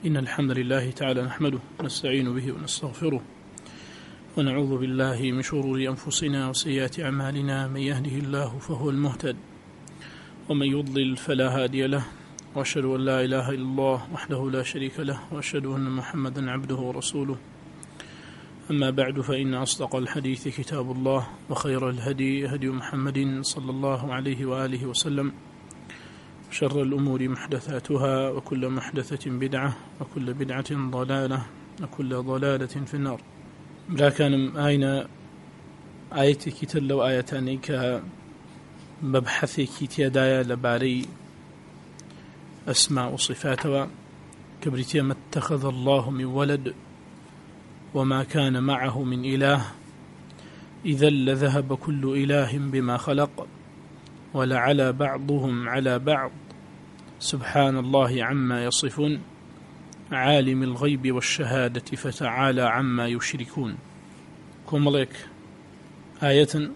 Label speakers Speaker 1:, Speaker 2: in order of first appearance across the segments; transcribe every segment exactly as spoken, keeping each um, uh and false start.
Speaker 1: إن الحمد لله تعالى نحمده ونستعين به ونستغفره ونعوذ بالله من شرور أنفسنا وسيئات أعمالنا. من يهده الله فهو المهتد ومن يضلل فلا هادي له، وأشهد أن لا إله إلا الله وحده لا شريك له، وأشهد أن محمدا عبده ورسوله. أما بعد، فإن أصدق الحديث كتاب الله، وخير الهدي هدي محمد صلى الله عليه وآله وسلم، شر الأمور محدثاتها، وكل محدثة بدعة، وكل بدعة ضلالة، وكل ضلالة في النار. لكن أين آيتي كتر لو آيتاني كمبحثي كتيادايا لباري أسماء وصفاتها كبريتيا ما اتخذ الله من ولد وما كان معه من إله إذا لذهب كل إله بما خلق ولعلى بعضهم على بعض سبحان الله عما يصفون عالم الغيب والشهادة فتعالى عما يشركون. كمالك آية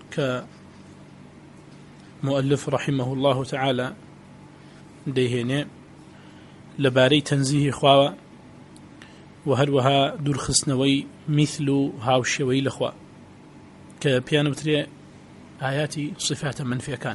Speaker 1: كمؤلف رحمه الله تعالى ديهني لباري تنزيه خواوة وهروها دور خسنوي مثل هاوشوي لخوا كبيانو بتري آياتي صفات منفية كان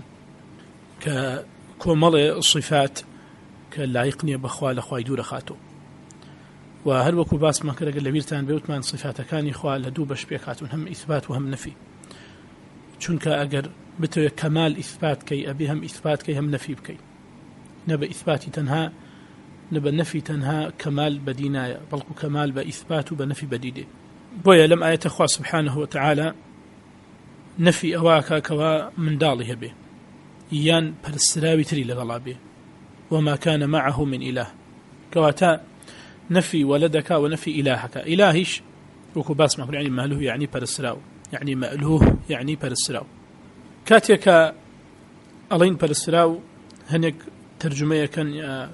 Speaker 1: ككمال الصفات كلايقني بخوا لخوا يدور خاتو وهل وكو باس ما كرا قال لبيرتان بيوتمان صفات كان إخوة لدو بشبيكاتون هم إثبات وهم نفي، چونك أجر بتو كمال إثبات كي أبي هم إثبات كي هم نفي بكي، نبى إثبات تنها نبى نفي تنها كمال بدينايا، بلكو كمال بإثبات بنفي بديده. بويا لم آية أخوة سبحانه وتعالى نفي أواكا كوا من داله به يان برسراوي تري لغلا به وما كان معه من إله، كواتا نفي ولدك ونفي إلهك. إلهش وكو باس ما يعني مألوه يعني برسراو، يعني مألوه يعني برسراو. كاتيكا ألين برسراو هنك ترجمة كان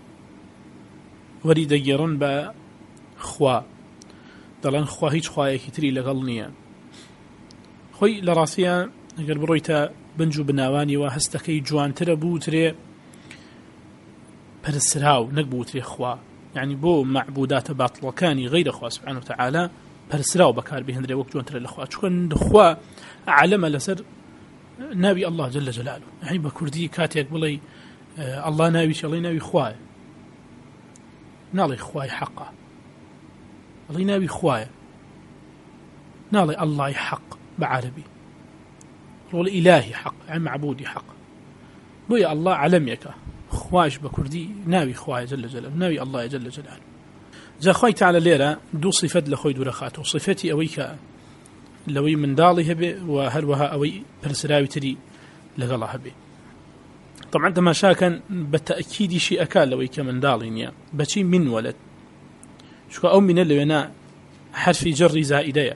Speaker 1: وريد يرن بخوا دلان خوا هيج خوا يكتري لغلنيا خوي لراسيا اگر برويتا بنجو بناواني وهستكي جوان تربو تري برسراو نقبو تري خوا، يعني بو معبودات باطل كاني غير خوا سبحانه وتعالى برسراو بكار بهن دري وقت جوان تري لخوا، شكون خوا علم لسر نبي الله جل جلاله، يعني بكردي كاتيك بلي آه الله ناوي شالي ناوي خوا نالي خواي حقا، الله ناوي خواي نالي الله حق بعربي، رول إلهي حق يعني معبودي حق. بويا الله علميك خواش بكردي ناوي خواي جل جلاله، ناوي الله جل جلاله. جا خواي تعالى ليرة دو صفات لخوي دورخاته، صفتي أويك لوي من دالي هبي وهروها أوي برسراوي تري لغلا هبي. طبعا ما شاكن بالتأكيد شيء أكال لوي كمن دالينيا بشي من ولد شو أو من اللي أنا حرف جر زائدية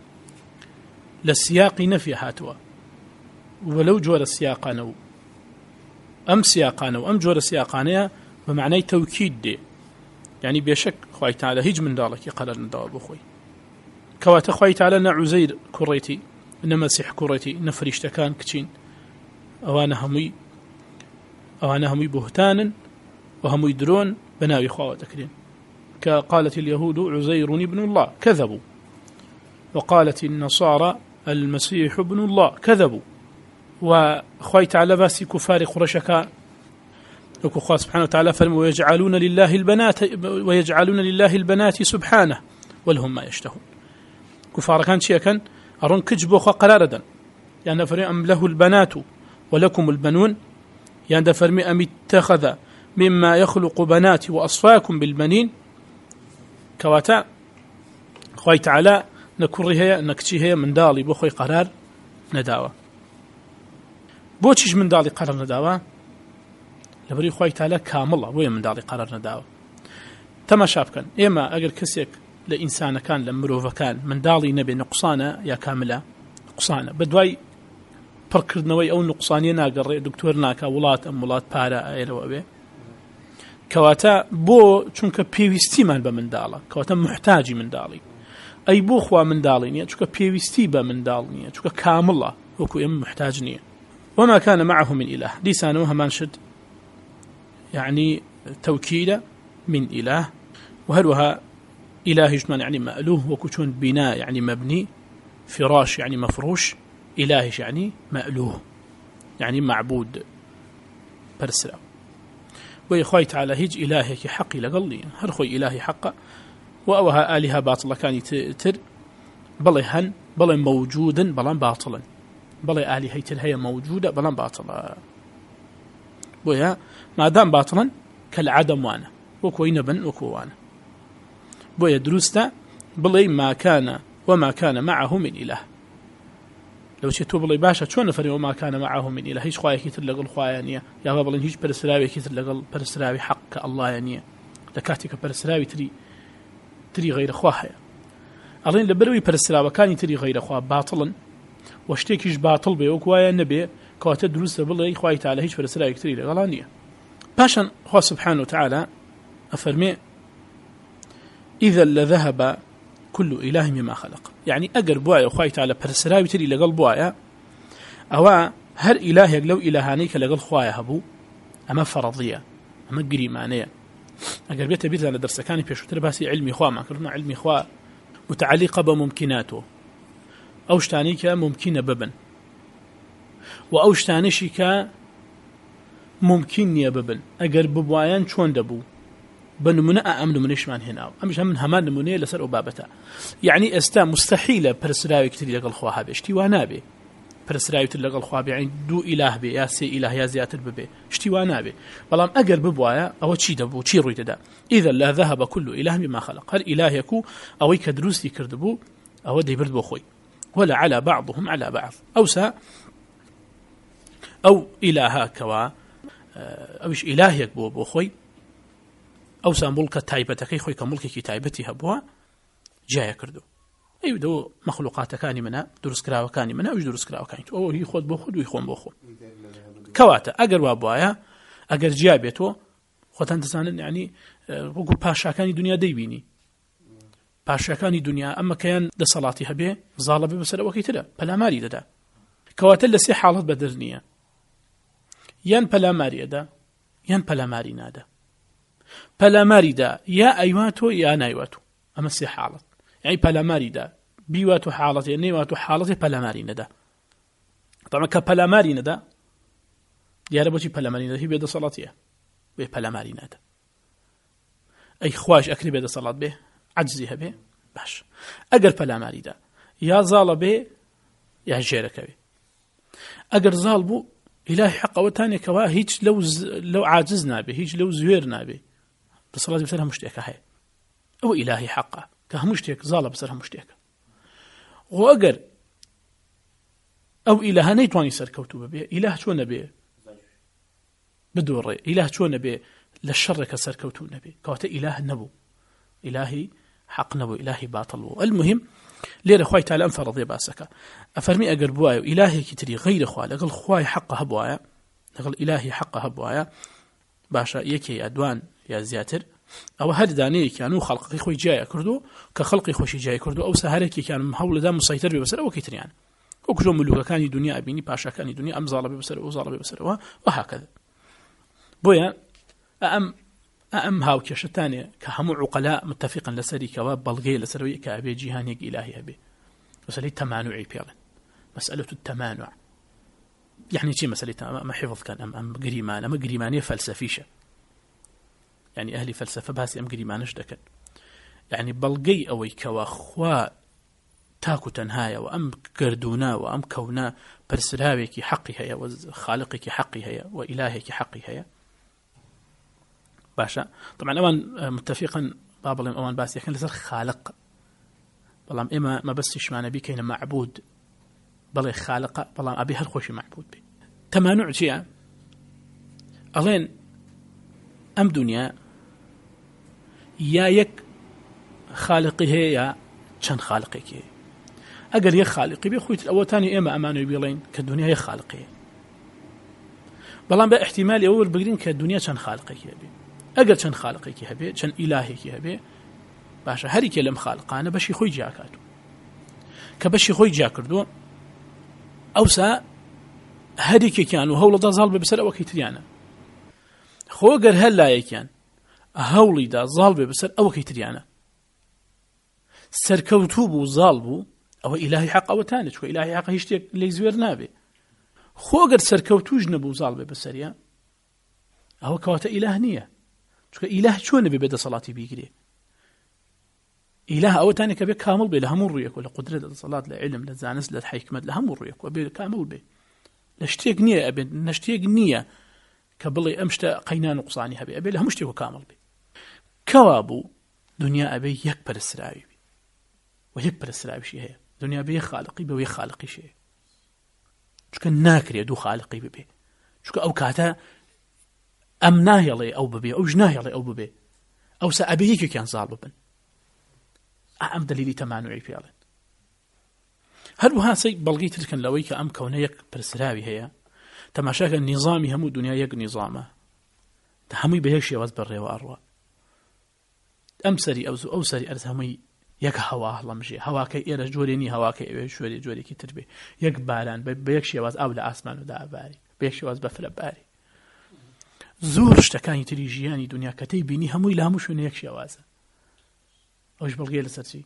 Speaker 1: للسياق نفي هاتوا ولو جور السياقانو أم سياقانو أم جور السياقانيا بمعنى توكيد دي، يعني بشك خوي تعالى هيج من دالك يقرر نداوب أخوي كوات خوي تعالى نعزير كريتي نمسح كريتي نفرشتكان كتشين أوانا همي أوانا همي بهتانا وهم يدرون بناوي خواة تكرين. كقالت اليهود عزير ابن الله كذبوا، وقالت النصارى المسيح ابن الله كذبوا. وخوي تعالى باسي كفار قرشكا وكو خواه سبحانه وتعالى فرموا ويجعلون لله البنات ويجعلون لله البنات سبحانه ولهم ما يشتهون. كفار كان شيئا كان أرون كجبوا خوا قراردا يعني فرمي أم له البنات ولكم البنون، يعني فرمي أم اتخذ مما يخلق بنات وأصفاكم بالبنين. كواتا خوي تعالى نكرهها نكتشيها من دالي بو خوي قرار نداوة. بوچيش من دالي قرار نداوة لبري خوي تعالى كاملة بويا من دالي قرار نداوة. تما شاب كان إما أجر كسيك لإنسان كان لمروفة كان من دالي نبي نقصانة يا كاملة نقصانة بدواي بركردنوي أو نقصانية ناقر دكتور ناكا ولات أم ولات بارا أيلو أبي كواتا بو چونك بيوستي مال بمن دالا كواتا محتاجي من دالي أي بو خوا من دالينيا چونك بيوستي بمن دالنيا چونك كاملة وكو إم محتاجنيا. وما كان معه من إله لسانوها منشد يعني توكيد من إله وهروها إله جمان يعني مألوه وكتون بناء يعني مبني، فراش يعني مفروش، إله يعني مألوه يعني معبود برسلا. ويخوي تعالى هيج إلهك حقي لقلي هر خوي إلهي حقا وأوها آلهة باطلة كان تر بلي هن بلي موجودا بلان باطلا، بلي آلهة تلهي موجودة بلان باطلا، ويا ما دام باطلا كالعدم وانا وكوي نبن وكوانا. بويا دروستا بلي ما كان وما كان معه من إله. لو شتو بلي باشا شو نفري وما كان معه من إله هيش خوايا كيتر لقل خوايا يعني يا بابا هيش برسراوي كيتر لقل برسراوي حق الله يعني لكاتك برسراوي تري تري غير خوايا ألين لبروي برسراوي كان تري غير خوا باطلا واشتكيش باطل بي وكوايا النبي كواتا دروستا بلي خوايا تعالى هيش برسراوي تري لقلانية. باشا خوا سبحانه وتعالى أفرمي إذا لذهب كل إله مما خلق، يعني أجر بوايا وخايت على برسراوي تري لقل بوايا أو هر إله يقلو إلهانيك لقل خوايا هبو أما فرضية أما قريمانية. أجر بيت بيت على درس كاني بيشوتر باسي علمي خوا ما كرنا علمي خوا متعلقة بممكناته، أوشتانيك ممكنة ببن وأوشتانيشك ممكن يا ببن. أجر بوايان شون دبو بنمونة أم نمونيش من هنا أمش هم همان نمونية لسر أبابته، يعني استا مستحيلة برسراوي كتير لقل خواها بيشتي وانابي برسراوي كتير لقل خواها بي يعني دو إله بي يا سي إله يا زياتر ببي اشتي وانابي بلام أقر ببوايا أو تشي دبو تشي رويت دا إذا لا ذهب كل إله بما خلق. هل إله يكو أو يكدروسي كردبو أو دي برد بخوي ولا على بعضهم على بعض أو سا أو إلها كوا أوش إله يكبو بخوي أو سامبولك تايبتك خوي كملك كي تايبتي هبوا جاي كردو أي دو مخلوقات كاني منا درس كراو كاني منا وش درس كراو كاني أو هي خود بخود ويخون بخو كواتا أجر وابوايا أجر جابيتو خوتان تسانن يعني بقول باشا كاني دنيا ديبيني باشا كاني دنيا أما كان ده صلاتي هبه ظالبي بسر وكيتلا بلا ماري ده كواتا لسي حالات بدرنية ين بلا ماري ده ين بلا ماري ناده بلا ماردا يا أيواتو يا نايواتو أما سي حالة يعني بلا ماردا بيواتو حالة نيواتو حالة بلا مارينا دا طبعا كبلا مارينا دا يا ربوتي بلا مارينا هي بيد صلاتيه بي بلا مارينا دا أي خواش أكري بيد صلاة به عجزيها به باش أقر بلا ماردا يا زال به يا جيرك به أقر زال بو إلهي حقا وتاني كوا هيج لو ز... لو عاجزنا به هيج لو زويرنا به بصلاة بسرها مشتيكة هاي أو إلهي حقا كه مشتيك زالة بسرها مشتيكة وأقر أو إله نيتواني سر كوتوبة به إله شو نبي بدور إله شو نبي للشر كسر كوتو نبي كوات إله نبو إلهي حق نبو إلهي باطل بو. المهم ليرة خواي تعالى أنفرض يباسك أفرمي أقر بوايا إلهي كتري غير خواي لقل خواي حق هبوايا لقل إلهي حق هبوايا باشا يكي أدوان يا زياتر أو هل داني كانوا خلقي خوي جاي كردو كخلقي خوشي جاي كردو أو سهركي كان محول دا مسيطر ببسر أو كتري يعني وكجو ملوكا كان دنيا أبيني باشا كان دنيا أم ظالة ببسر أو ظالة ببسر وهكذا بويا أم أم هاو كشتاني كهمو عقلاء متفقا لسري كواب بلغي لسروي كأبي جيهاني إلهي أبي مسألة تمانعي بيلا مسألة التمانع يعني شيء مسألة ما حفظ كان أم أم قريمان أم قريمانية فلسفيشة يعني أهلي فلسفة باسي أم قريمانش دكن يعني بلغي أوي كواخوا تاكو تنهايا وأم قردونا وأم كونا برسلاويك حقي هيا وخالقك حقي هيا وإلهك حقي هيا باشا. طبعا أوان متفقا باب الله أوان باسي كان لسر خالق بلام إما ما بسش معنا بي كينا معبود بلي خالق بلام أبي هالخوشي معبود بي تمانع شيئا ألين أم دنيا يا يك خالقي هي يا شن خالقك هي أقل يا خالقي بيخويت الأول تاني إما أمانو بيلين كالدنيا يا خالقي بلام بقى احتمالي أول بقرين كالدنيا شن خالقك هي بي أقل شن خالقك هي بي شن إلهك هي بي باشا هري كلام خالقانا بشي خوي جاكاتو كبشي خوي جاكردو أوسا هري كي كانوا هولا دا ظالب بسر وكيتريانا خو قر هلا يكان هەوڵیدا زاڵ بێ بەسەر ئەوەکەی تریانە سەرکەوتوو بوو زاڵ بوو ئەوە ئیلاهی حەق ئەوەتانە چکە ئیلاهی حەق هیچ شتێک لێی زوێر نابێ خۆ گەر سەرکەوتووش نەبوو زاڵ بێ بەسەریە ئەوە کەواتە ئیلاه نییە چکە ئیلاه چۆن نەبێ بێدەسەڵاتی بیگرێ ئیلاه ئەوەتانێک کە بێ کامل بێ لە هەموو ڕوویەک و لە قودرەت لە دەسەڵات لە علم لە زانست لە حیکمەت لە هەموو ڕوویەک و بێ کامل بێ لە شتێک نییە ئەبێ لە شتێک نییە کە بڵێ ئەم شتە قەینا نوقسانی هەبێ ئەبێ لە هەموو شتێک کامل بێ کەوا بوو دنیا ئەبێ یەک پەرستراوی بێ و یەک پەرستراویشی هەیە دنیا بێ یەک خالقی بێ و یەک خالقیش هەیە چکە ناکرێت دوو خالقی ببێ چکە ئەو کاتە ئەم ناهێڵێ ئەو ببێ ئەوش ناهێڵێ ئەو ببێ ئەوسا ئەبێ یەکێکیان زاڵ ببن ئەم دلیلی تەمانوعی پێڵێن هەروەها سەی بەڵگەی ترکن لەوەی کە ئەم کەونە یەک پرسراوی هەیە تەماشاکە نیزامی هەموو دنیا یەک نیزامە هەمووی بە یەک شێواز بەڕێوە ئەڕوە ئەم سەری ئەوز ئەو سەری ئەرز هەمووی یەک هەوا هەڵەمژێ هەواکەی ئێرە جۆرێنی هەواکەی ئەوێ شوێری جۆرێکی تر بێ یەک باران بە یەک شێواز ئاو لە ئاسمان و داباری بە یەک شێواز بەفرە باری زۆر شتەکانی تری ژیانی دنیا کەتەی بینی هەمووی لە هەموو شوێنە یەک شێوازە ئەوش بەڵگەیە لەسەر چی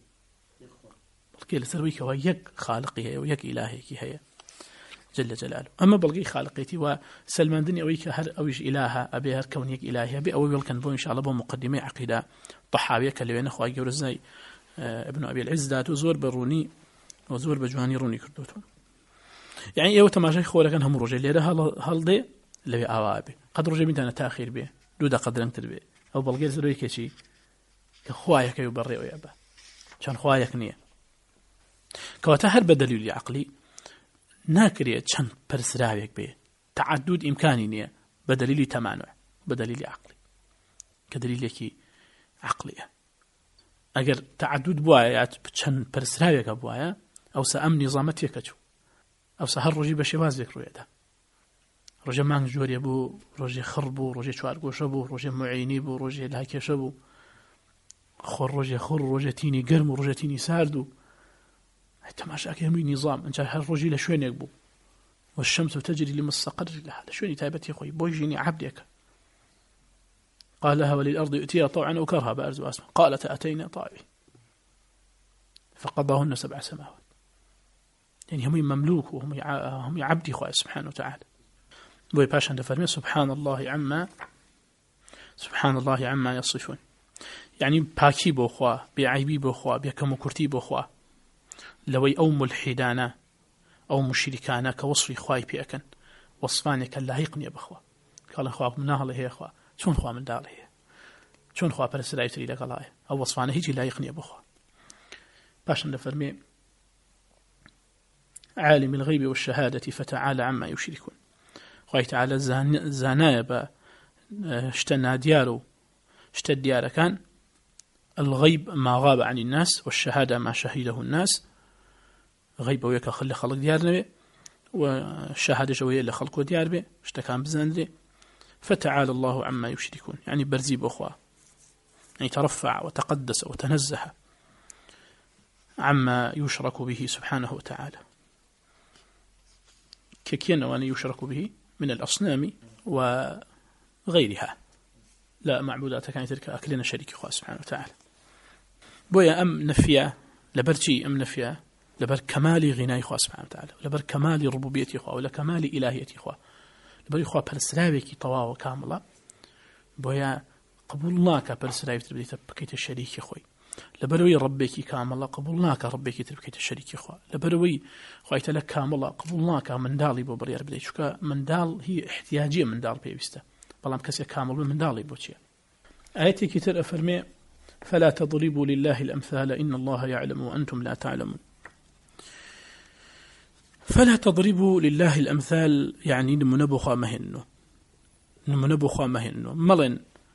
Speaker 1: بەڵگەیە لەسەر کەەوە یەک خالقی هەیە و یەک ئیلاهێکی هەیە جل جلاله ئەمە بەڵگەی خالقێتی و سلماندنی ئەوەی کە هەر ئەویش ئیلاهە ئەبێ هەر کەونێک ئیلاهی هەبێ ئەوەی بڵکەن بۆ ئینشاءالله بۆ مقدمەی عەقیدە طەحاویە کە لەوێنە خوای گەورە زای ابن أبي العز دات و زۆر بەڕوونی و زۆر بە جوانی ڕوونی کردوتەوە یعنی ئێوە تەماشای خۆرەکەن هەموو ڕۆژێ لێرە هەڵدێ لەوێ ئاوا بێ قەت ڕۆژێ بینتانە تاخیر بێ دوو دەقە درەنگتر بێ ئەو بەڵگەی زۆرەوەی کێچی کە خوایەکەی و بەڕێوەیە بە چەند خوایەک نییە کەواتە هەر بە دەلیلی عەقلی ناکرێت چەند پەرسراوێک بێ تعدد ئیمکانی نییە بە دەلیلی تەمانوع بە دەلیلی عەقلی کە دەلیلێکی عەقلیە ئەگەر تعدد بووایە یا چەند پەرسراوێکە بووایە ئەوسا ئەم نیزامە تێکەچوو ئەوسا هەر ڕۆژی بە شێوازێک ڕوێدا ڕۆژێ مانگ جۆرێ بوو ڕۆژێ خڕ بوو ڕۆژێ چوارگۆشە بوو ڕۆژێ معینی بوو ڕۆژێ لاکێشە بوو خۆر ڕۆژێ خڕ ڕۆژێ تینی گەرم و ڕۆژێ تینی سارد و تەماشاکە هەمووی نیزام ئەنجا هەر ڕۆژی لە شوێنێک بوو والشمس تجري لمستقر لها لە شوێنی تایبەتی خۆی بۆی ژینی عەبدێکە قال لها وللأرض ائتيا طوعا أو كرها بأرز وأسماء قالت أتينا طائعين فقضاهن سبع سماوات يعني هم مملوك وهم هم عبدي خواه سبحانه وتعالى بوي باشا دفرمي سبحان الله عما سبحان الله عما يصفون يعني باكي بو خواه بعيبي بو خواه بكم كرتي بو خواه لوي أو ملحدانا أو مشركانا كوصفي خواي بيأكن وصفانك اللاهيقني بخواه قال خواه مناهله هي خواه چون خواه من داڵ هەیە چۆن خوا پەرسترایتری لەگەڵایە ئەو وەسفانە هیچی لایق نییە بخوا پاشان دەفەرمێ عالم الغيب والشهادة فتعالى عما يشركون خوای تعالى زانایە بە شتە نادیار و شتە دیارەکان الغيب ما غاب عن الناس والشهادة ما شهده الناس غيب ويك خلي خلق ديار نبي والشهادة جوية لخلق ديار بي شتكان بزندري فتعالى الله عما يشركون يعني برزي بأخوة يعني ترفع وتقدس وتنزه عما يشرك به سبحانه وتعالى ككين وأن يشرك به من الأصنام وغيرها لا معبودات كانت تلك أكلنا شريك أخوة سبحانه وتعالى بويا أم نفيا لبرتي أم نفيا لبر كمال غناء أخوة سبحانه وتعالى لبر كمال ربوبية أخوة ولا كمال إلهية أخوة لبر أخوة برسراويكي طواوة كاملة بويا قبولناك برسراوي تربيت بكيت الشريك أخوي لبروي ربك كاملة قبولناك ربك تربيت الشريك أخوة لبروي خويت لك كاملة قبولناك من دالي ببرير بدي شكا من دال هي احتياجية من دال بيبسته بلام كسي كامل من دالي بوتشي آيتي كتير أفرمي فلا تضربوا لله الأمثال إن الله يعلم وأنتم لا تعلمون فلا تضربوا لله الأمثال يعني نمنبخا مهنو نمنبخا مهنو ملن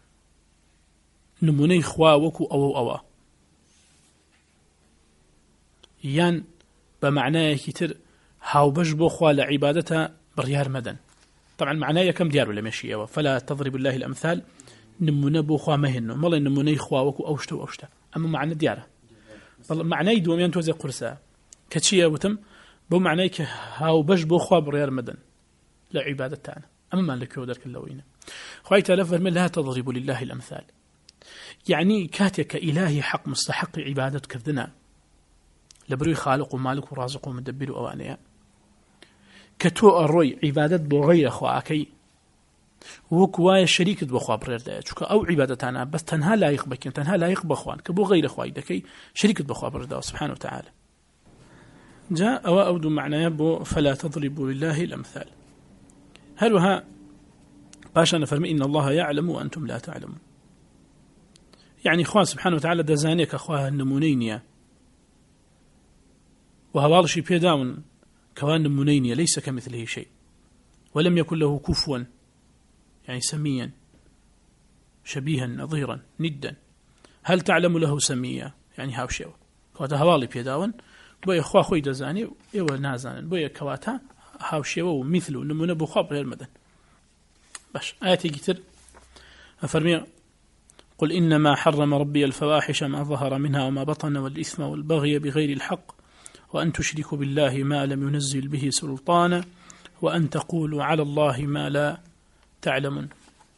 Speaker 1: نموني خوا وكو أو أو يان بمعنى كتير هاو بجبو خوا لعبادته بريار مدن طبعا معناه كم ديار ولا ماشي فلا تضرب الله الأمثال نمونه بو خوا مهنو مالي نمونه خوا وكو أوشتا وأوشتا أما معنى دياره معناه دوم ينتوزي قرصة كتشيه وتم بو معناه هاو بج بو خوا بريار مدن لعبادة تاعنا أما ما لك يودرك اللوينة خوي تعالى فرمي لا تضربوا لله الأمثال، يعني كاتك إلهي حق مستحق عبادة كردنا لبروي خالق ومالك ورازق ومدبر وأوانيا كتو الروي عبادة بغير خواكي وكواي شريك بخوا برير دا چونکە أو عبادتنا بس تنها لا يقبك تنها لا يقبخ خوان كبو غير خواي دكي شريك بخوا برير دا سبحانه وتعالى. جاء أو أود معنى يبو فلا تضربوا لله الأمثال. هلوها باشا نفرمي إن الله يعلم وأنتم لا تعلمون، يعني خوان سبحانه وتعالى دزانيك أخوها النمونينيا وهوالشي بيداون كوان نمونينيا ليس كمثله شيء ولم يكن له كفوا، يعني سميا شبيها نظيرا ندا. هل تعلم له سميا يعني هاوشيو كواتا هوالي بيداون بويا خوا خوي دزاني ايوه نازان بويا كواتا هاوشيو ومثله نمونه بخواب غير مدن. باش آياتي كتير أفرمي قل إنما حرم ربي الفواحش ما ظهر منها وما بطن والإثم والبغي بغير الحق وأن تشركوا بالله ما لم ينزل به سلطانا وأن تقولوا على الله ما لا تعلمون.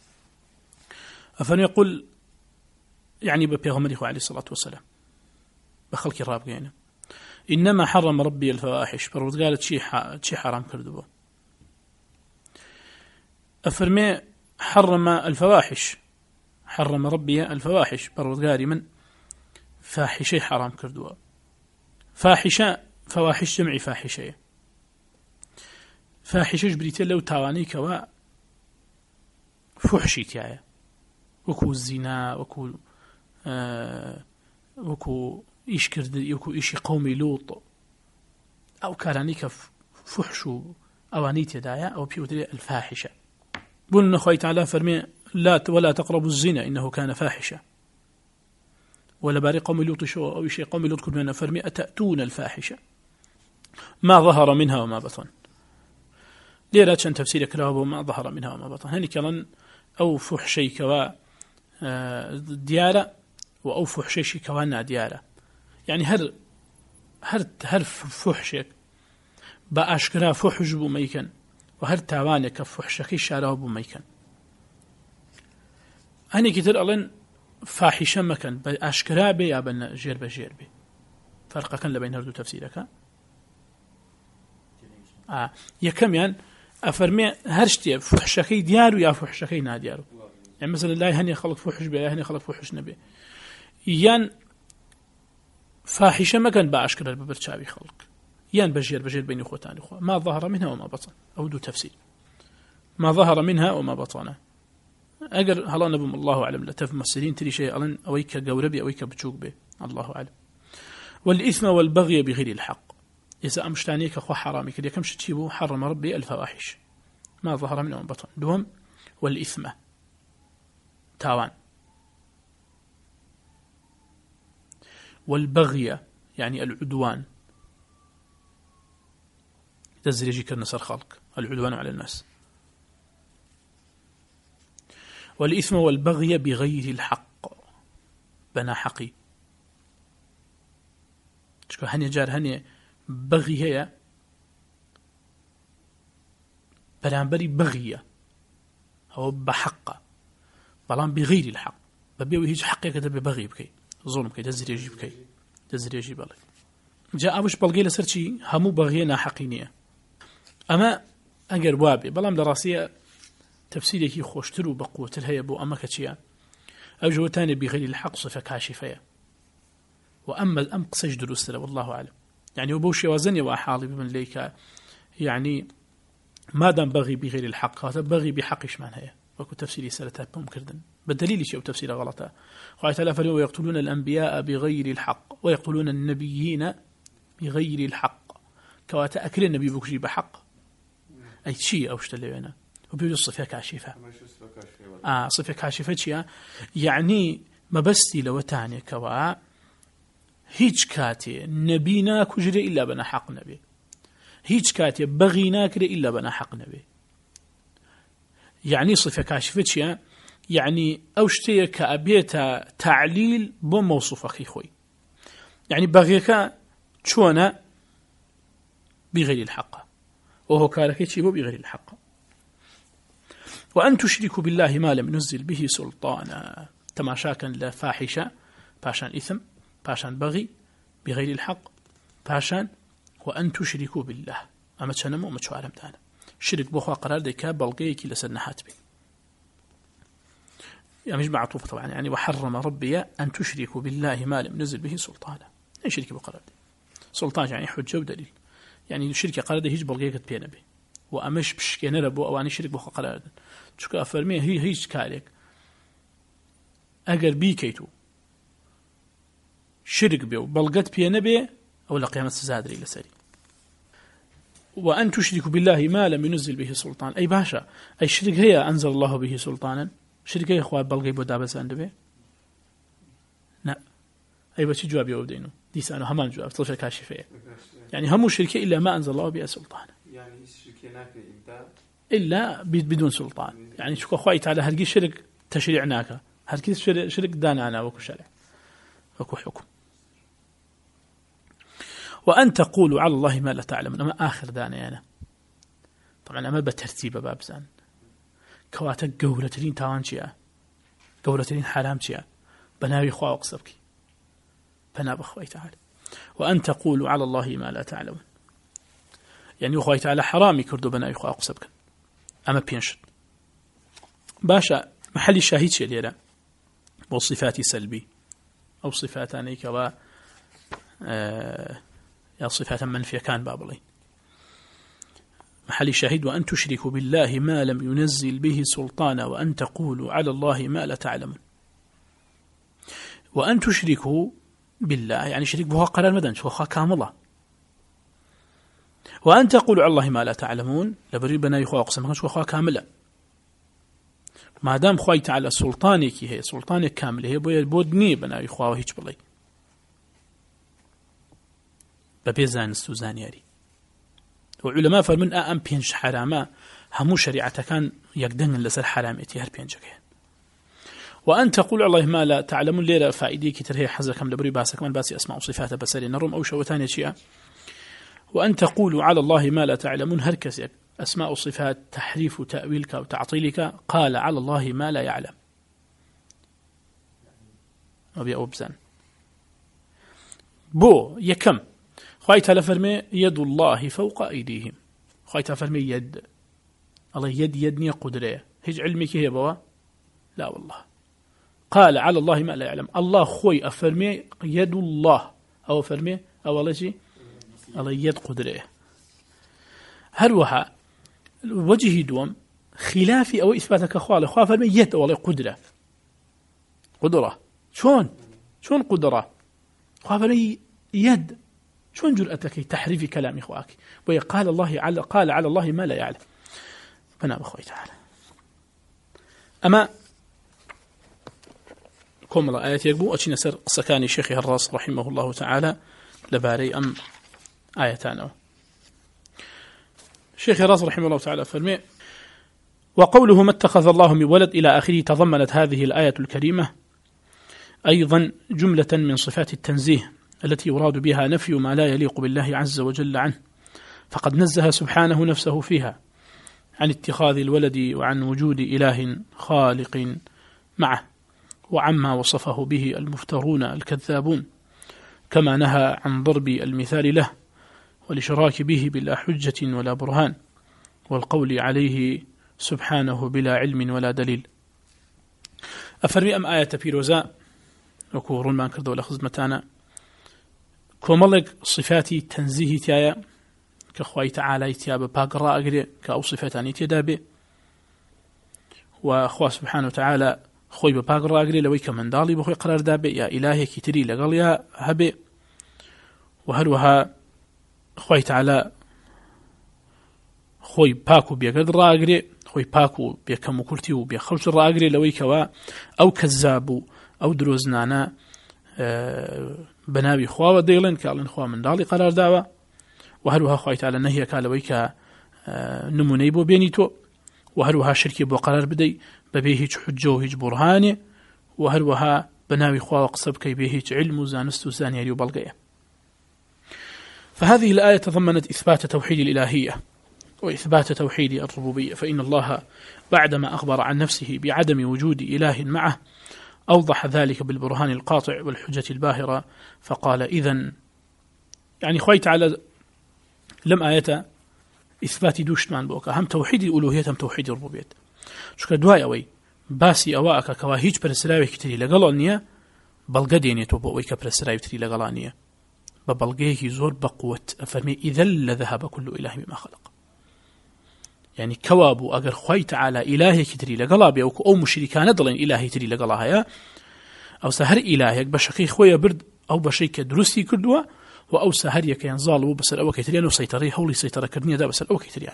Speaker 1: أفرمي قل يعني ببيغمره عليه الصلاة والسلام بخلق الراب يعني إنما حرم ربي الفواحش برود قالت شي شي حرام كردبه. أفرمي حرم الفواحش حرم ربي الفواحش برود قاري من فاحشي حرام كردوا. فاحشة فواحش جمع فاحشة فاحشة جبريتي لو تاواني كوا فحشي تيايا وكو الزنا وكو آه وكو إيش كرد وكو إيش قومي لوط أو كارانيك فحشو أوانيتي دايا أو بيودري الفاحشة. بقول أخوي تعالى فرمي لا ولا تقربوا الزنا إنه كان فاحشة ولا باري قوم لوط شو أو شيء قوم لوط كلنا فرمي أتأتون الفاحشة ما ظهر منها وما بطن. ليه لا تشن تفسير كلامه ما ظهر منها وما بطن هني كلام أو فحشي كوا ديارة وأو فحشي كوانا ديارة يعني هر هر هر فحشك بأشكرا فحش بميكن وهر تاوانك فحشكي شارع بميكن. هني كتير ألين فاحشة مكان بأشكرا بي يا بنا جير بجير بي فرق كان لبين هردو تفسيرك آه يكم يعني أفرمي هرشتي فحشكي ديارو يا فحشكي ناديارو يعني مثلا لا هني خلق فحش بي هني خلق فحش نبي يان فاحشة مكان بأشكرا ببرشابي خلق يان بجير بجير بين إخوتان إخوة ما ظهر منها وما بطن أو دو تفسير ما ظهر منها وما بطن. أجر هلا نبم الله أعلم لا تفهم السرين تري شيء ألن أويك جوربي أويك بتشوك به الله أعلم. والإثم والبغي بغير الحق إذا أمشتانيك أخو حرامي كده كم شتيبه حرم ربي الفواحش ما ظهر منه وما بطن دوم والإثم تاوان والبغي يعني العدوان تزريجي كالنصر خلق العدوان على الناس. والإثم والبغي بغير الحق بنا حقي شكو هني جار هني بغي هي بلانبري بغية أو بحق بلان بغير الحق ببيو هيج حقي كده ببغي بكي ظلم كي تزريجي بكي تزريجي بالي جاء أبوش بلغي لسرشي همو بغينا حقينية أما أجر وابي بلان دراسية تفسيرك خوشتر وبقوة الهيا بو أما كتشيا أو جوتاني بغير الحق صفة كاشفية وأما الأم قصج دروس والله أعلم يعني وبوشي وزني وحالي بمن ليك يعني ما دام بغي بغير الحق هذا بغي بحقش من هي وكو تفسيري سلتها بمكردن بالدليل شيء تفسير غلطة قال تعالى فريق ويقتلون الأنبياء بغير الحق ويقتلون النبيين بغير الحق كواتا أكل النبي بكجي بحق أي شيء أو اشتلينا وبيجي الصفة كاشفة آه صفة كاشفة شيء يعني ما بستي لو تعني كوا هيج كاتي نبينا كجري إلا بنا حق نبي هيج كاتي بغينا كري إلا بنا حق نبي يعني صفة كاشفة شيء يعني أوشتي كأبيتا تعليل بموصوفك خوي يعني بغيك شونا بغير الحق وهو كارك شيء بغير الحق. وأن تشركوا بالله ما لم ينزل به سلطانا تماشاكا لفاحشة باشان إثم باشان بغي بغير الحق باشان وأن تشركوا بالله أما تشنمو أما تشوارم دانا شرك بوخوا قرار ديكا بلغيكي لسنحات بي يعني مش معطوف طبعا يعني وحرم ربي أن تشركوا بالله ما لم ينزل به سلطانا أي شركة بقرار دي سلطان يعني حجة ودليل يعني الشركة قرار دي هيج بلغيكت بينا بي وأمش بشكينا ربو أواني شرك بوخوا قرار دي تشكا أفرمي هي هيج كاليك أجر بيكيتو شرك بيو بلغت بينا بي أو لقيامة الزادري لسري وأن تشركوا بالله ما لم ينزل به سلطان أي باشا أي شرك هي أنزل الله به سلطانا شرك هي أخوات بلغي بودابس عند به لا أي بس جواب يودينه دي سأنه همان جواب طلشة كاشفية يعني هم شركة إلا ما أنزل الله بها سلطان
Speaker 2: يعني الشركة إبداء
Speaker 1: إلا بدون سلطان يعني شكو أخوات تعالى هرقي شرك تشريعناك هرقي شرك دانانا وكو شرع وكو حكم وأن تقولوا على الله ما لا تعلمون أما آخر دانا أنا طبعا أما بترتيب بابزان كواتك قولتين تاوانشيا قولتين حرامشيا بناوي خوا وقصبك بناب أخوي تعالى وأن تقولوا على الله ما لا تعلمون يعني أخوي تعالى حرامي كردو بناوي خوا وقصبك أما بينشد باشا محل الشاهد شيء ليرا وصفات سلبي أو صفاتاني كوا آه يا صفات منفية كان بابلي محل الشاهد وأن تشركوا بالله ما لم ينزل به سلطانا وأن تقولوا على الله ما لا تعلمون وأن تشركوا بالله يعني شريك بها قرار مدن شوخا كاملة وأن تقولوا على الله ما لا تعلمون لبري بنا يخوا أقسم شوخا كاملة ما دام خوي تعالى سلطانك هي سلطانك كاملة هي بو بودني بنا يخوا وهيج بلي ببيزان استوزانياري وعلماء فرمن أم بينش حراما همو شريعة كان يقدن لسر حرامتي هر بينجك وأن تقول الله ما لا تعلمون ليرة فائدي كتر هي حزكم لبري باسك من باسي أسماء وصفات بسري نرم أو شوتان شيئا وأن تقولوا على الله ما لا تعلمون هركسك أسماء وصفات تحريف تأويلك وتعطيلك قال على الله ما لا يعلم وبي أوبزان بو يكم خوايت لفرمي يد الله فوق أيديهم خوايت فرمي يد الله يد يدني قدرة هج علمك هي بوا لا والله قال على الله ما لا يعلم الله خوي أفرمي يد الله أو فرمي أو الله شيء الله يد قدرة هروها وجه دوم خلافي أو إثباتك أخوالي خواه فرمي يد والله قدرة قدرة شون شون قدرة خواه فرمي يد شون جرأتك تحريف كلام إخواك ويقال الله على قال على الله ما لا يعلم فنام أخوي تعالى أما كم الله آيات يقبو أتي نسر قصكاني شيخ الراس رحمه الله تعالى لباري أم آياتانه شيخ الراس رحمه الله تعالى فرمي وقوله ما اتخذ الله من ولد إلى آخره تضمنت هذه الآية الكريمة أيضا جملة من صفات التنزيه التي يراد بها نفي ما لا يليق بالله عز وجل عنه فقد نزه سبحانه نفسه فيها عن اتخاذ الولد وعن وجود إله خالق معه وعما وصفه به المفترون الكذابون كما نهى عن ضرب المثال له والإشراك به بلا حجة ولا برهان والقول عليه سبحانه بلا علم ولا دليل أفرمي أم آية بيروزاء وكورون ما كردوا لخزمتانا كوملك صفاتي تنزيه تايا كخواي تعالى تياب باقراء أقري كأو صفاتاني تيدابي وخوا سبحانه وتعالى خوي باقراء أقري لوي كمن دالي بخوي قرار دابي يا إلهي كتري لقل يا هبي وهلوها خوي تعالى خوي باكو بيقرد راقري خوي باكو بيكمو كلتي وبيخوش راقري لوي كوا أو كذابو أو دروزنانا أه بنابي خوا وديلن كالن خوا من دالي قرار داوا وهروها خوي تعالى نهي كالويك أه نموني بو بينيتو وهروها شركي بو قرار بدي ببيه هيج حجة وهيج برهاني وهروها بنابي خوا وقصب كي بيه هيج علم وزانست وزانيري وبلغية فهذه الآية تضمنت إثبات توحيد الإلهية وإثبات توحيد الربوبية، فإن الله بعدما أخبر عن نفسه بعدم وجود إله معه أوضح ذلك بالبرهان القاطع والحجة الباهرة، فقال إذن يعني خوي تعالى لم آية إثبات دوشتمان بوكا هم توحيد الألوهية هم توحيد الربوبية. شكرا دواء أوي باسي أواك كواهيج برسراوي كتري لقلانية بلغة دينيتو بوئي كبرسراوي كتري لقلانية ببلغيه زور بقوة أفرمي إذا لذهب كل إله بما خلق. يعني كوابو أجر خوي تعالى إلهي كتري لقلابي أو أو مشركان ضلين إلهي تري لقلاها أو سهر إلهيك بشقي خويا برد أو بشيك دروسي كردوا وأو سهر يك ينزالوا بس الأول كتريان وسيطري حولي سيطرة كرنية ده بس الأول كتريان.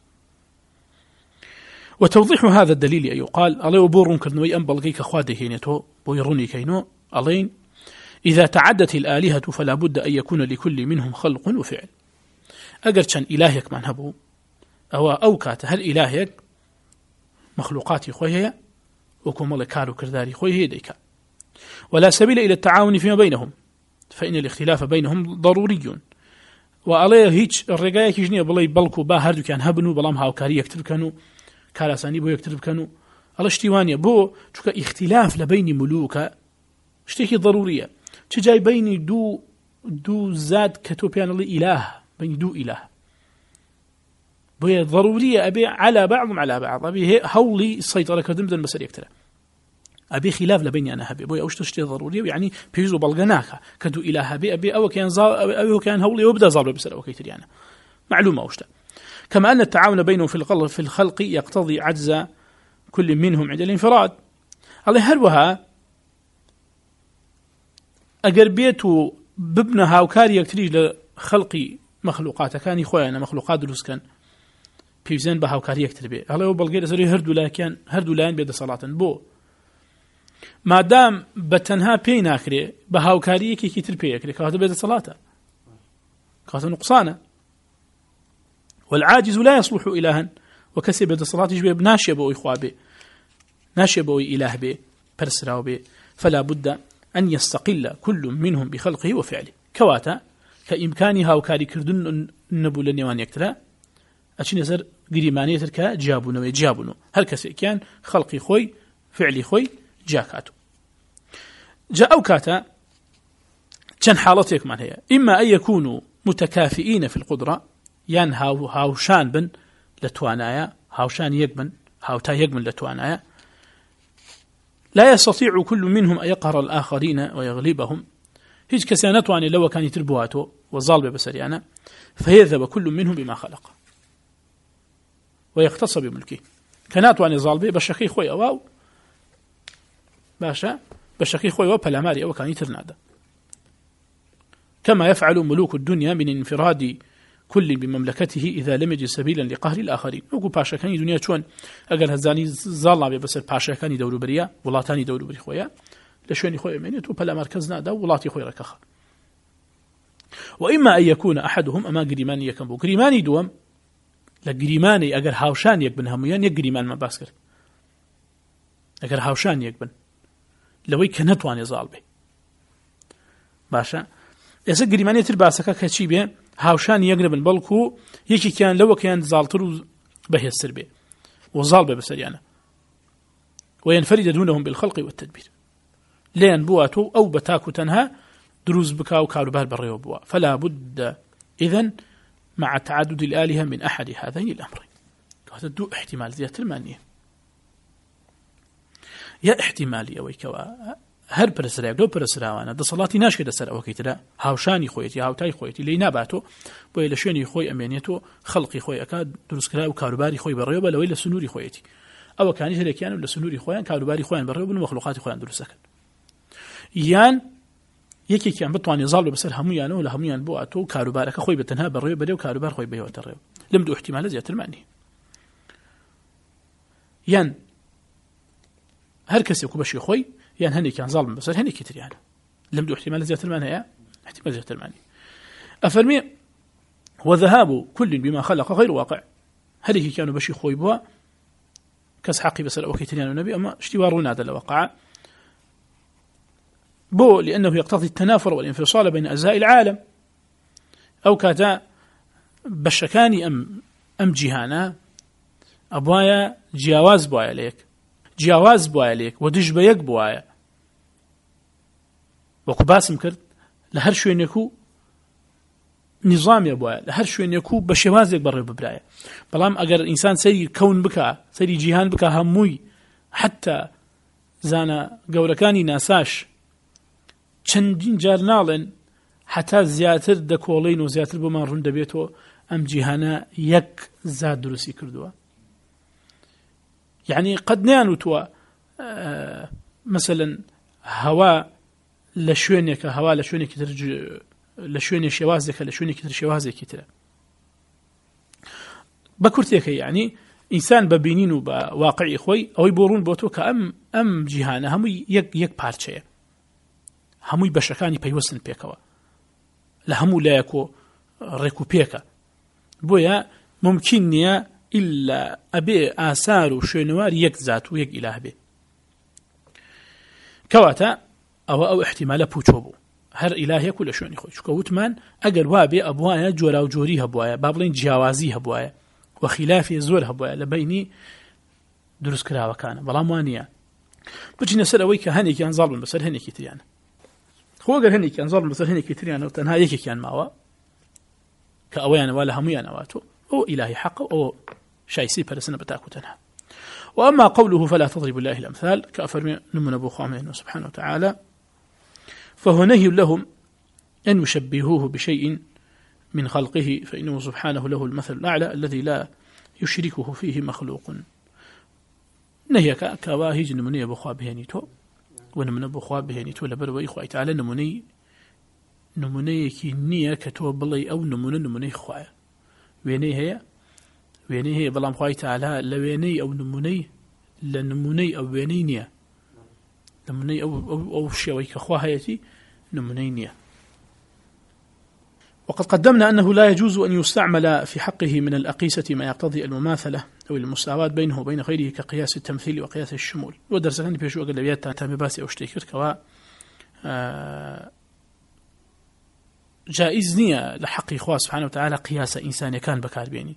Speaker 1: وتوضيح هذا الدليل أي قال الله وبورون كرنوي أم بلغيك خواده هينتو بويروني كينو ألين إذا تعدت الآلهة فلا بد أن يكون لكل منهم خلق وفعل. أجر كان إلهيك من هبو أو أوكات هل إلهيك مخلوقاتي خويها وكم الله كارو كرداري خويه ديكا، ولا سبيل إلى التعاون فيما بينهم فإن الاختلاف بينهم ضروري. وعليه هيج الرجاية كيجني بالله بلكو با هردو كان هبنو بلام هاوكاري يكتب كانوا كالاساني بو يكتب كانوا الله اشتوانيا بو شوك اختلاف لبين ملوكا اشتكي ضرورية تجاي بيني دو دو زاد كتوبيان الله إله بين دو إله بو ضرورية أبي على بعضهم على بعض أبي هولي السيطرة كدمدن بس يكتره أبي خلاف لبيني أنا هبي بويا وش تشتي ضروري يعني بيجو بلغناك كدو إله هبي أبي أو كان زال أو كان هولي وبدأ زال بس أو كيتري أنا معلومة وشتا. كما أن التعاون بينهم في الخلق في الخلق يقتضي عجز كل منهم عند الانفراد. الله هروها أقربيته بابنها وكاري يكتري لخلق مخلوقات كان يخوينا مخلوقات دروس كان بيزن بها وكاري يكتري به الله وبلغير سري هردو لكن هردو لان بيد صلاة بو ما دام بتنها بي ناكري بهاوكاري كي كتر بي يكري كهذا بيد صلاة كهذا نقصانه. والعاجز لا يصلح إلها وكسب بيد الصلاة يجب بناشي بو إخوابه ناشي بو إله به برسراو به، فلا بد أن يستقل كل منهم بخلقه وفعله. كواتا كإمكانها وكاري كردن النبو لنيوان يكترا أشين يسر قريمانية تركا جابونه ويجابونه هل كسي كان خلقي خوي فعلي خوي جاكاتو. جاء أوكاتا كان حالتك من هي إما أن يكونوا متكافئين في القدرة يان هاو هاوشان بن لتوانايا هاوشان يقبن هاوتا يقبن لتوانايا لا يستطيع كل منهم أن يقهر الآخرين ويغلبهم هيج كسانتواني لو كان يتربواته وظالب بسريانا فيذهب كل منهم بما خلق ويختص بملكه كانتواني ظالبي بشكي خوي أواو باشا بشكي خوي وبلا ماري أو كان يترنادا كما يفعل ملوك الدنيا من انفراد كل بمملكته إذا لم يجد سبيلا لقهر الآخرين. وقو باشا كان دنيا شون أقل هزاني زالنا بس باشا كان يدور بريا ولاتاني يدور بري خويا لشوني خويا مني تو بلا مركزنا دا ولاتي خويا ركخ. وإما أن يكون أحدهم أما قريماني يكنبو قريماني دوم لقريماني أقل هاوشان يقبن هميان يقريمان ما باسكر أقل هاوشان يقبن لوي كنتواني ظالبي باشا يسا قريماني ترباسكا كتشي بيه هاوشان يقربن بلكو يكي كان لو كان زالترو به السربي وظالبه بسريانا وينفرد دونهم بالخلق والتدبير لين بواتو أو بتاكو تنها دروز بكاو كاربار بريو بوا. فلا بد إذن مع تعدد الآلهة من أحد هذين الأمرين. هذا دو احتمال زيادة المانية يا احتمالي أو كوا هر برسرايك دو برسراوانا دا صلاتي ناشكي دا سر أوكي ترى هاوشاني خويتي هاوتاي خويتي لي ناباتو بو إلا شويني خوي أمينيتو خلقي خوي أكاد دروسكرا وكاروباري خوي بريوبا لو إلا سنوري خويتي أو كان يهلكيان ولا سنوري خويان كاروباري خويان بريوبا ومخلوقاتي خويان دروسكن يان يكي كان بطواني ظالو بسر هميان ولا هميان بواتو كاروبارك خوي بتنها بريوبا ديو كاروبار خوي بيوت الريوب لم دو احتمال زيادة المعني يان هر كسي كوبشي خوي يعني هني كان ظالم بس هني كتير يعني لم دو احتمال زيادة المعنى يا احتمال زيادة المعنى أفرمي وذهاب كل بما خلق غير واقع هذه كانوا بشي خوي بوا كاس حقي بس الأوكيتين النبي أما اشتوارون هذا الواقع بو لأنه يقتضي التنافر والانفصال بين أجزاء العالم أو كاتا بشكاني أم أم جيهانا أبوايا جياواز بوايا ليك جیاواز بواە لێک و دژ بە یەک بواە وەکو باسم کرد لە هەر شوێنێک و نظامێ بواە لە هەر شوێنێک و بە شێوازێک بەڕێ ببرایە بەڵام ئەگەر ئینسان سەری کەون بکە سەری جیهان بکە هەمووی حتا زانە گەورەکانی ناساش چەندین جار ناڵێن حتا زیاتر دەکۆڵین و زیاتر بۆمان ڕوون دەبێتەوە ئەم جیهانە یەک زات دروستی کردووە يعني قد نانوتوا آه مثلا هوا لشوينك هوا لشوينك ترج لشوين شوازك لشوينك تر شوازك كتير بكرتك يعني إنسان ببينين وبواقع إخوي أو يبورون بوتو كأم أم جهانة هم يك يك بارشة هم يبشكاني بيوسن بيكوا لهم لا يكو ريكو بيكا بويا ممكن نيا إلا أبي آثار وشنوار يك ذات ويك إله به كواتا أو أو احتمال بوشوبو هر إله يكل شون يخوي شو كوتمان أجر وابي أبوايا جورا وجوريها بوايا بابلين جوازيها بوايا وخلاف زورها بوايا لبيني دروس كلا وكان بلا موانيا بجي نسأل ويك هني كان ظالم بس هني كتريان هو قال هني كان ظالم بس هني كتريان وتنها يك كان ماوا كأويان ولا هميان واتو أو إلهي حق أو شيء سيبر سنة بتاكو تنها وأما قوله فلا تضرب الله الأمثال كأفر نمنا أبو خامين سبحانه وتعالى فهو نهي لهم أن يشبهوه بشيء من خلقه فإنه سبحانه له المثل الأعلى الذي لا يشركه فيه مخلوق نهي كواهج نمني أبو خوابهنيتو ونمنا أبو خوابهنيتو لبروا إخوة تعالى نمني نمني كي نية كتوب الله أو نمنا نمني خوايا ويني هي ويني هي بلام خواهي تعالى لويني أو نموني لنموني أو وينينيا نموني أو, أو, أو شيء كخواهيتي نمونينيا وقد قدمنا أنه لا يجوز أن يستعمل في حقه من الأقيسة ما يقتضي المماثلة أو المساواة بينه وبين غيره كقياس التمثيل وقياس الشمول ودرس كان بيشو أقلبيات تامي باسي أو شتيكر كوا آه جائز نية لحق إخوة سبحانه وتعالى قياس إنسان كان بكار بيني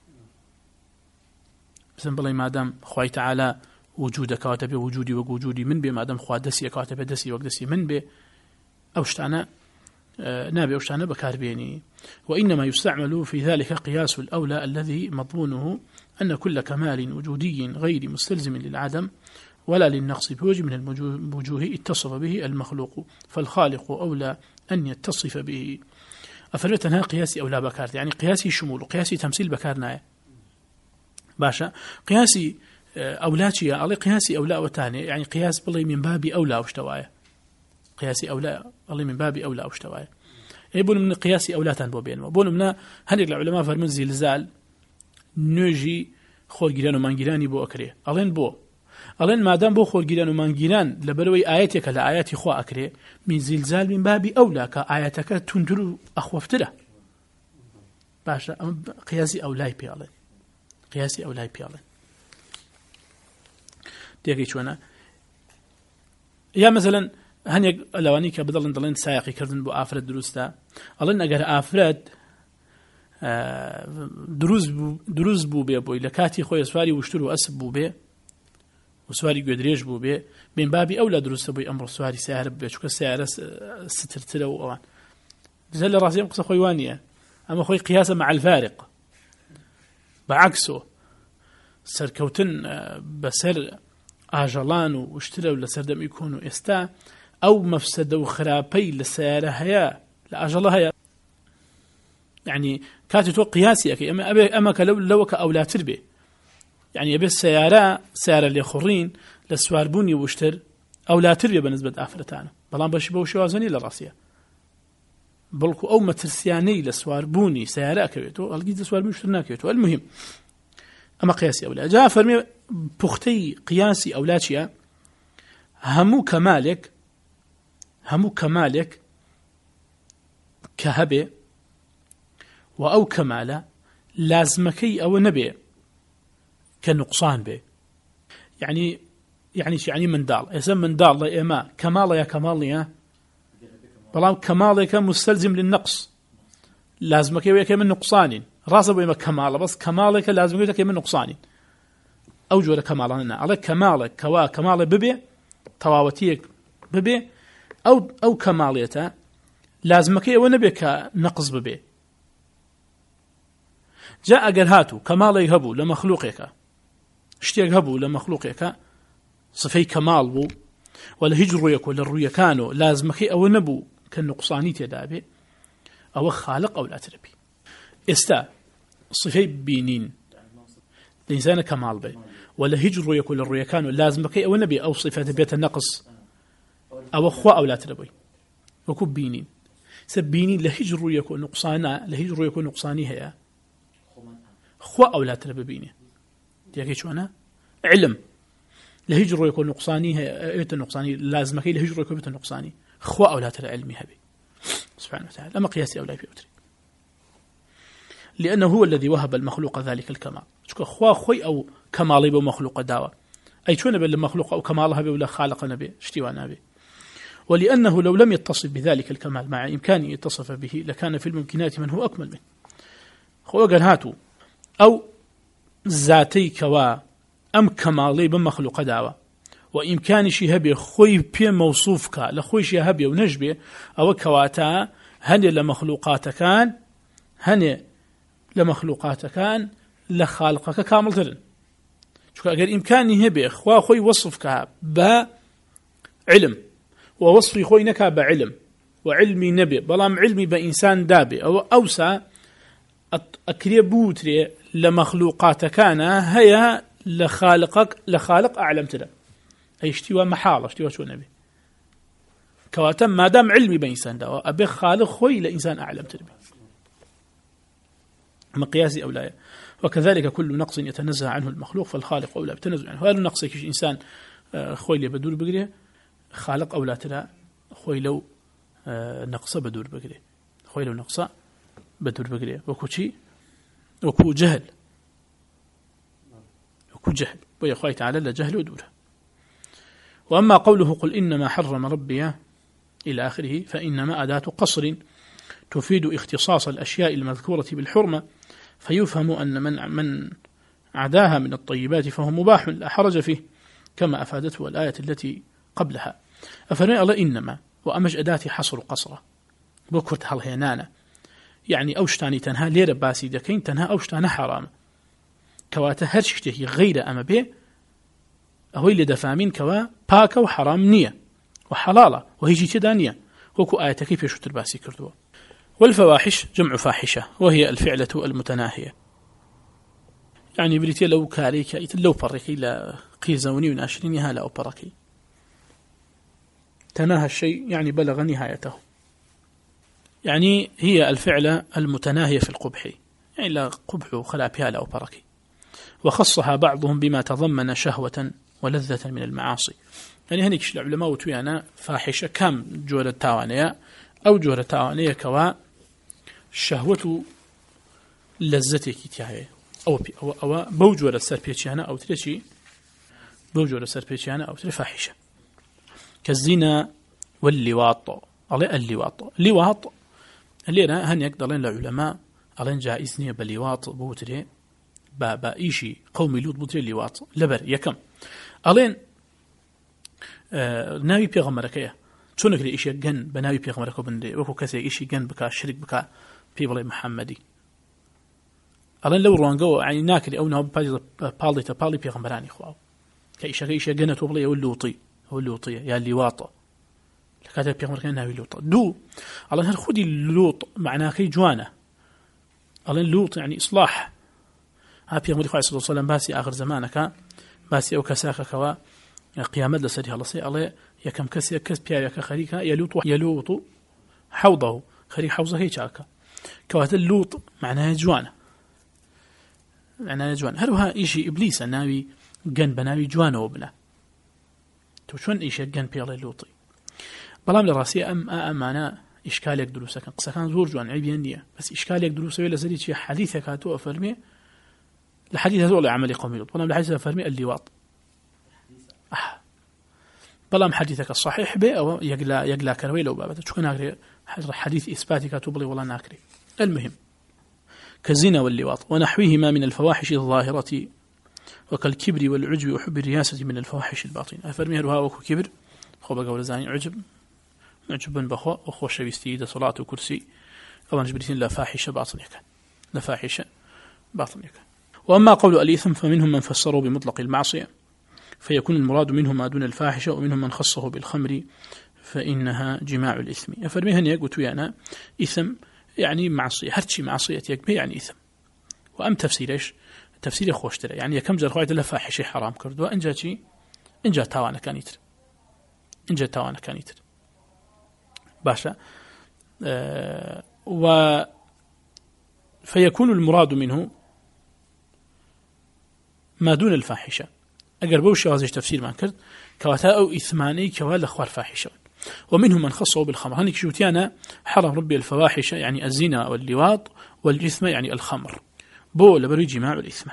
Speaker 1: مثلا بلي ما دام خوي تعالى وجودك واتبي وجودي ووجودي من بي ما دام خوا دسي كاتب دسي وقدسي من بي أوشتانا آه نابي أوشتانا بكار بيني وإنما يستعمل في ذلك قياس الأولى الذي مضمونه أن كل كمال وجودي غير مستلزم للعدم ولا للنقص بوجه من الوجوه اتصف به المخلوق فالخالق أولى أن يتصف به أفرتنا قياسي أولى بكارت يعني قياسي شمول وقياسي تمثيل بكارنا باشا قياسي أولاتي على قياسي أولى وتاني يعني قياس بالله من باب أولى واشتوايا قياسي أولى الله من باب أولى واشتوايا يبون من قياسي أولاتان بوبين وبون من هل العلماء فرمون زلزال نجي خور جيران ومان جيراني بو أكري ألين بو ألين ما دام بو خور جيران ومان جيران لبروي آياتك لآياتي خو أكري من زلزال من باب أولى كآياتك تندرو أخوفتره باشا قياسي أولاي بيالين قياسي أولاي بيالين ديكي شوانا يا مثلا هنيك لواني كبدلن دلين سايقي كردن بو آفرد دروستا ألين أجر آفرد دروز بو دروز بو بي بو لكاتي خوي سواري وشترو أسب بو بي وسواري قدريج بو بي من باب أولى دروس بو أمر سواري سيارة بي شو كسيارة سترتلا وأوان زل راسي قصة خويوانية أما خوي قياسا مع الفارق بعكسه سركوتن بسر آجلان واشتروا لسردم يكونوا استا أو مفسدوا خرابي لسيارة هيا لأجل هيا يعني كاتتو قياسي أكي أما أبي أما كلو لو كأولى تربي يعني أبي السيارة سيارة اللي خرين لسوار بوني واشتر أولى تربي بالنسبة لآفرتانه بلان بشي بوشي وازني للراسية بلكو أو مترسياني لسوار بوني سيارة أكويتو الجيد لسوار بوني اشترنا أكويتو المهم أما قياسي أولى جاء فرمي بختي قياسي أولاتيا همو كمالك همو كمالك كهبه وأو كمالا لازمكي أو نبي كنقصان به يعني يعني يعني من دال يسمى من دال يا إما كمال يا كمال يا بلام كمالك مستلزم للنقص لازمكي ويا كمن نقصان ڕاستە بۆ ئێمە کەماڵە بەس کەماڵێکە لازم دەکەی من نوقسانی ئەو جۆرە کەماڵانە ئەڵێ کەماڵێک کەوا کەماڵێ ببێ تەواوەتیەک ببێ ئەو ئەو کەماڵێتە لازمەکەی ئەوە نەبێت کە نەقص ببێ. جا ئەگەر هاتوو کەماڵێک هەبوو لە مەخلوقێکە شتێک هەبوو لە مەخلوقێکە صفەی کەماڵ بوو و لە هیچ ڕوویەک و لە ڕوویەکان و لازمەکەی ئەوە نەبوو کە نوقسانی تێدا بێ ئەوە خالق ئەولاترە بێ. ئێستا صفەی بینین لە ئینسانە کەماڵ بێ و لە هیچ ڕوویەک و لە ڕوویەکان و لازمەکەی ئەوە نەبێ ئەو صفەتە بێتە نەقص ئەوە خوا ئەولاترە بووی وەکو بینین سە بینین لە هیچ ڕوویەک و نوقسانە لە هیچ ڕوویەک و نوقسانی هەیە خوا ئەولاترە ببینێ. دیگه چۆنە علم لە هیچ ڕوویەک و نوقسانی هەیە نوقسانی لازمەکەی لە هیچ ڕوویەک بێتە نوقسانی خوا ئەولاترە علمی هەبێ سبحانه وتعالى. أما قياسي أولا بيوتري لأنه هو الذي وهب المخلوق ذلك الكمال شكو خوا خوي أو كمالي بمخلوق داوة أي شون بالمخلوق أو كمالها بي ولا خالق نبي اشتوانا به. ولأنه لو لم يتصف بذلك الكمال مع إمكانه يتصف به لكان في الممكنات من هو أكمل منه. خوا قال هاتوا أو ذاتي كوا أم كمالي بمخلوق داوة وإمكاني شي هبي خوي بي موصوفك لخوي شي هبي ونجبي أو كواتا هني لمخلوقات كان هني لمخلوقات كان لخالقك كامل ترن شو أجر إمكاني هبي خوا خوي وصفك بعلم ووصفي خوي نكا بعلم وعلمي نبي بلام علمي بإنسان دابي أو أوسع أكريبوتري لمخلوقات كان هي لخالقك لخالق أعلم ترى أي اشتوى محال اشتوى شو نبي كواتم ما دام علمي بإنسان دا أبي خالق خوي لإنسان أعلم تربي مقياسي أو لا. وكذلك كل نقص يتنزه عنه المخلوق فالخالق أولى بتنزه عنه. هذا النقص كيش إنسان خوي اللي بدور بقريه خالق أولى ترى خوي لو نقص بدور بقريه خوي لو نقص بدور بقريه وكو شيء وكو جهل وكو جهل ويا خوي تعالى لا جهل ودوره. وأما قوله قل إنما حرم ربي إلى آخره فإنما أداة قصر تفيد اختصاص الأشياء المذكورة بالحرمة فيفهم أن من من عداها من الطيبات فهو مباح لا حرج فيه كما أفادته الآية التي قبلها. أفرمي الله إنما وأمج أداة حصر قصرة بكرت هل هينانا يعني أوشتاني تنها ليرة باسي دكين تنها أوشتانا حرام كواتا هرشته غير أما به أهو اللي دفامين كوا باكا وحرام نية وحلالة وهيجي تدانية وكو آية كيف يشتر باسي كردوا. والفواحش جمع فاحشة وهي الفعلة المتناهية يعني بريتي لو كاريكا لو بركي لا قيزوني وناشرين هلا أو بركي تناهى الشيء يعني بلغ نهايته يعني هي الفعلة المتناهية في القبح يعني لا قبح خلابها لا أو بركي. وخصها بعضهم بما تضمن شهوة ولذة من المعاصي يعني هنيك العلماء وتويانا فاحشة كم جورة تاوانية أو جورة تاوانية كوا شهوة لذتك تياهي أو بي أو أو بوجورة سربيتشانا أو تريشي بوجورة سربيتشانا أو تري فاحشة كالزنا واللواط على اللواط لواط اللي أنا هنيك دلين العلماء على جائزني باللواط بوتري بابا إيشي قومي لوط بوتري اللواط لبر يكم علين آه ناوي بيغمركيه شونك لي إيشي جن بناوي بيغمركو بندي وكو كسي إيشي جن بكا شرك بكا بيبلي محمدي علين لو روانقو يعني ناكلي أو نهو بالي تبالي بيغمراني خواو كإيشا كإيشا جنة وبلي واللوطي هو اللوطي يا اللواط لكاتا بيغمر كان ناوي لوط دو علين هل خدي اللوط معناه كي جوانا علين لوط يعني إصلاح ها بيغمر خواه صلى الله عليه وسلم باسي آخر زمانك باسي أو كساك كوا قيامة لسريها الله سي الله يكم كسي كس بياك خريكا يلوط يلوط حوضه خريك حوضه هي شاكا كوات اللوط معناه جوانا معناه جوانا هروها إيشي إبليس ناوي جن بناوي جوانا وبنا تو شون إيشي جن بيالي لوطي بلام لراسي أم أمانا إشكالك دروسا كان قصة كان زور جوان عيبين ديا بس إشكالك دروسا ولا زريت شي حديثك هاتو أفرمي الحديث هذول عملي قومي لوط بلام الحديث أفرمي اللواط أح بلام حديثك الصحيح به أو يقلا يقلا كروي لو بابته شو كان أقري حديث إثباتي كاتوبلي ولا ناكري. المهم كالزنا واللواط ونحوهما من الفواحش الظاهرة وكالكبر والعجب وحب الرياسة من الفواحش الباطنة. أفرمي هروها وكو كبر خو بقول زاني عجب معجبا بخوا وخو شبيستي صلاة وكرسي أو نجبرتين لا فاحشة باطنك لا فاحشة باطنك. وأما قول الإثم فمنهم من فسروا بمطلق المعصية فيكون المراد منه ما دون الفاحشة، ومنهم من خصه بالخمر فإنها جماع الإثم. أفرمي هني قلت أنا إثم يعني معصية، هرشي معصية يكبي يعني إثم. وأم تفسيرش تفسير خوش ترى يعني كم جر خوايت لا فاحشة حرام كرد وإن جاء شيء إن جاء توانا كان يتر إن جاء توانا كان يتر باشا أه و فيكون المراد منه ما دون الفاحشة. أجر بوش هذا تفسير ما كرد كواتا أو إثماني كوال أخوار فاحشة. ومنهم من خصه بالخمر هنيك شوتيانا حرم ربي الفواحش يعني الزنا واللواط والإثم يعني الخمر بو لبروي جماع الإثم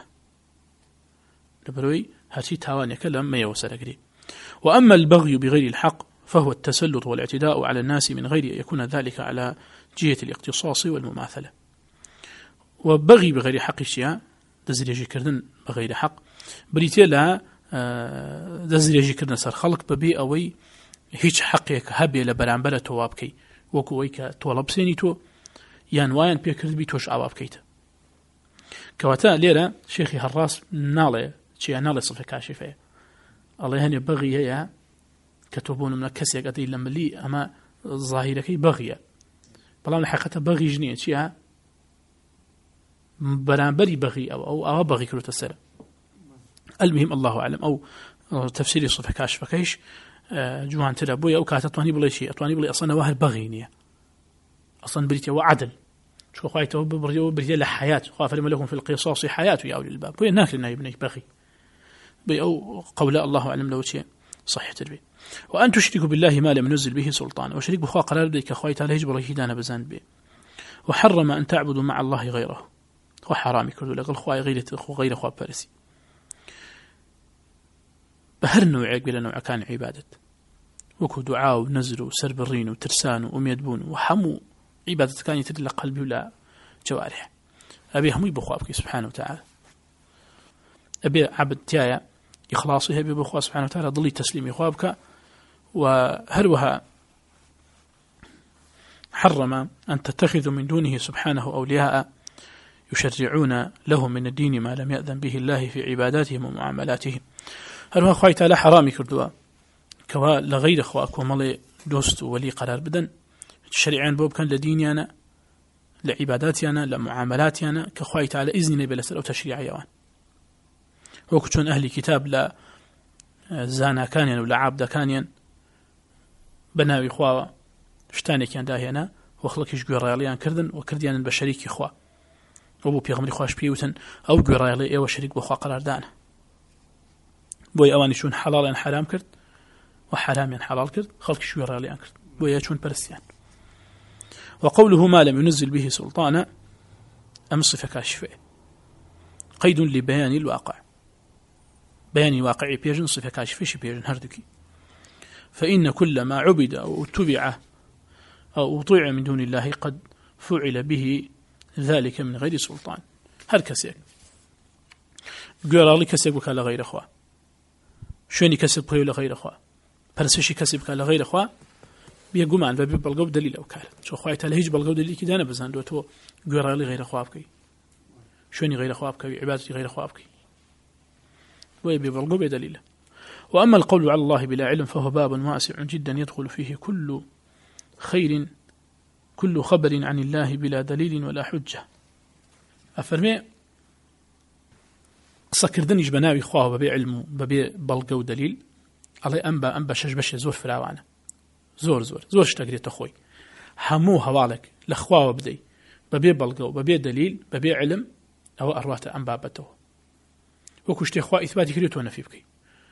Speaker 1: لبروي هاتي تاواني كلام ما يوصل قريب. وأما البغي بغير الحق فهو التسلط والاعتداء على الناس من غير أن يكون ذلك على جهة الاقتصاص والمماثلة. وبغي بغير حق الشيء دزريجي كردن بغير حق بريتي لها دزريجي كردن سر خلق ببي أوي هیچ حقیق هەبێ لە بەرامبەرە تۆوا بکەی وەکو ئەوەی کە تۆڵە بسێنی تۆ یان وایان پێکردبی تۆش ئاوا بکەیتە. کەواتە لێرە شێخی هەڕاست ناڵێ چیە ناڵێ سفە کاشفەیە ئەڵێ هەنێ بەغی هەیە کە تۆ بۆ نمونە کەسێک ئەدەی لە ملی ئەمە ظاهیرەکەی بەغیە بەڵام لە حەقیقەتە بەغیش نییە چیە بەرامبەری بەغی ئەو ئەو ئاوا بەغی کردوتە سەر. المهم الله أعلم أو تفسير صفة كاشفەکەیش جوان ترى بويا أو كاتتواني بلا شيء أتواني بلا أصلا واهر بغينية أصلا بريتيا وعدل شو خايته بريتيا بريتيا لحياة خاف لما لكم في القصاص حياة يا أولي الباب بويا ناكل إنه ابنك بغي بي أو قول الله أعلم لو شيء صحيح تربي. وأن تشركوا بالله ما لم ينزل به سلطان وشريك بخوا قرار بك خايت عليه جبر هيدانا بزان به. وحرم أن تعبدوا مع الله غيره وحرامي كردوا لقل خواي غير غير خوا بارسي بهر نوع بلا نوع كان عبادة وكو دعاء ونزر وسربرين وترسان وميدبون وحمو عبادة كان يتدل قلبي ولا جوارح. أبي هم يبخوابك سبحانه وتعالى أبي عبد تيايا إخلاصي أبي بخوا سبحانه وتعالى ضلي تسليم خوابك. وهروها حرم أن تتخذوا من دونه سبحانه أولياء يشرعون لهم من الدين ما لم يأذن به الله في عباداتهم ومعاملاتهم. هروها خواهي تعالى حرامي كردوا كوا لغير أخواك ومالي دوست ولي قرار بدن شريعان بوب كان لدينيانا لعباداتيانا لمعاملاتيانا كخواهي تعالى إذن نبي لسر أو تشريع يوان وكتون أهلي كتاب لا زانا كانيا ولا عابدا كانيا بناوي خوا شتاني كان داهينا وخلقش قراليان كردن وكرديان بشريكي خوا وبو بيغمري خواش بيوتن أو قرالي إيوه شريك بخوا قرار دانا بوي أواني شون حلال حرام كرد وحرام حلال كرد خلق شوي راليان كرد بوي شون برسيان. وقوله ما لم ينزل به سلطانا أم صفة كاشفة قيد لبيان الواقع بيان الواقع بيجن صفة كاشفة بيجن هردكي. فإن كل ما عبد أو اتبع أو أطيع من دون الله قد فعل به ذلك من غير سلطان. هر كسيك قال لي كسيك وكال غير أخوة شوني كسب قيل غير أخوة برسشي كسب كال غير أخوة بيقوم عن باب بالقو دليل أو كال شو خوايت على هيج بالقو دليل كده أنا بزان دوتو قال لي غير أخوة بكي شوني غير أخوة بكي عبادتي غير أخوة بكي ويبي بالقو بدليل. وأما القول على الله بلا علم فهو باب واسع جدا يدخل فيه كل خير كل خبر عن الله بلا دليل ولا حجة. أفرمي سكردنيش بناوي خواه ببي علم ببي بلقو دليل علي أنبا أنبا شجبش زور فراوانه زور زور زور اشتقريت أخوي همو هوالك لخواه بدي ببي بلقو ببي دليل ببي علم أو أروات أنبا بته وكشتي أخواه إثباتي كريتو نفي بكي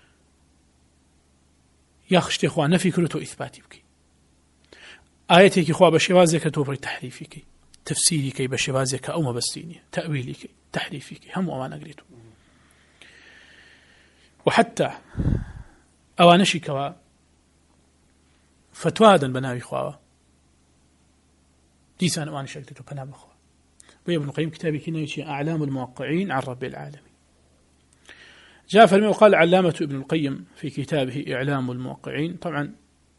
Speaker 1: ياخشتي أخواه نفي كريتو إثباتي بكي آياتي كي خواه بشوازي كتو بري تحريفي كي تفسيري كي بشوازي كأو مبستيني تأويلي كي تحريفي كي همو أوانا قريتو. وحتى أوانشي كوا فتوادا بناوي خواوا ديسان أوانشي كتو بنا بخوا بۆیە ابن القيم كتابي كنايشي أعلام الموقعين عن رب العالمين. جاء فرمي وقال علامة ابن القيم في كتابه إعلام الموقعين، طبعا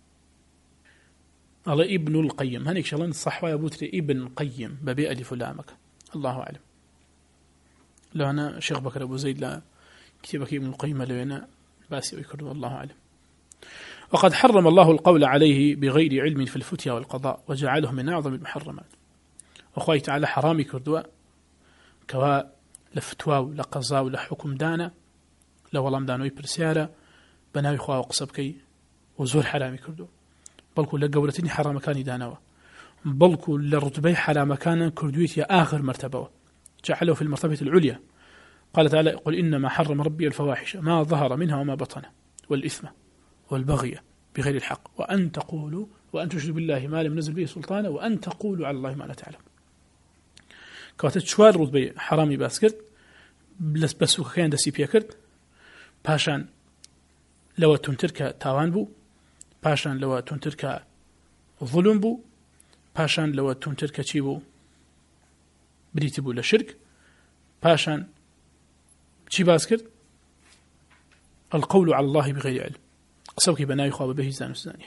Speaker 1: الله ابن القيم هنيك شغلان الصح ويبوتري ابن القيم ببيئة ألف لامك، الله أعلم. لو أنا شيخ بكر أبو زيد لا كتابك ابن القيم لنا باسي ويكرر، الله أعلم. وقد حرم الله القول عليه بغير علم في الفتيا والقضاء وجعله من أعظم المحرمات. وخوي تعالى حرامي كردوا كوا لفتوا ولا قضاء ولا حكم دانا لو والله مدانوي برسيارة بناوي خوا وقصبكي وزور حرامي كردوا، بلكو لقولتني حرام كان دانوا، بلكو لرتبي حرام كان كردويت يا آخر مرتبة جعله في المرتبة العليا. قال تعالى قل إنما حرم ربي الفواحش ما ظهر منها وما بطن والإثم والبغي بغير الحق وأن تقولوا وأن تشركوا بالله ما لم نزل به سلطانا وأن تقولوا على الله ما لا تعلم. كواتت شوار رتبه حرامي باس کرد بس بسو كان دسي بيا کرد، پاشان لو تنترك تاوان بو، پاشان لو تنترك ظلم بو، پاشان لو تنترك چی بو بريت بو لشرك، پاشان چی باس کرد القول على الله بغير علم، قصبك بناوي خواب به زانو زاني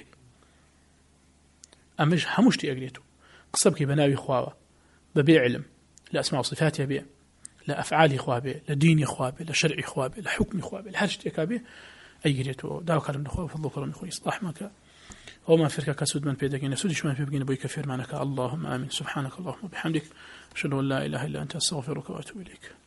Speaker 1: أمش همشتي أقريتو قصبك بناوي خواب ببيع علم لا أسماء وصفاتها بيع لا أفعال خوابه لا دين خوابه لا شرع خوابه لا حكم خوابه لا حاجة كابه أي قريتو داو كلام نخواب فضل كلام نخوي رحمك وما فرك كسود من بيدك نسودش ما في بقينا بوي كفير معنك اللهم آمين. سبحانك اللهم وبحمدك أشهد أن لا إله إلا أنت أستغفرك وأتوب إليك.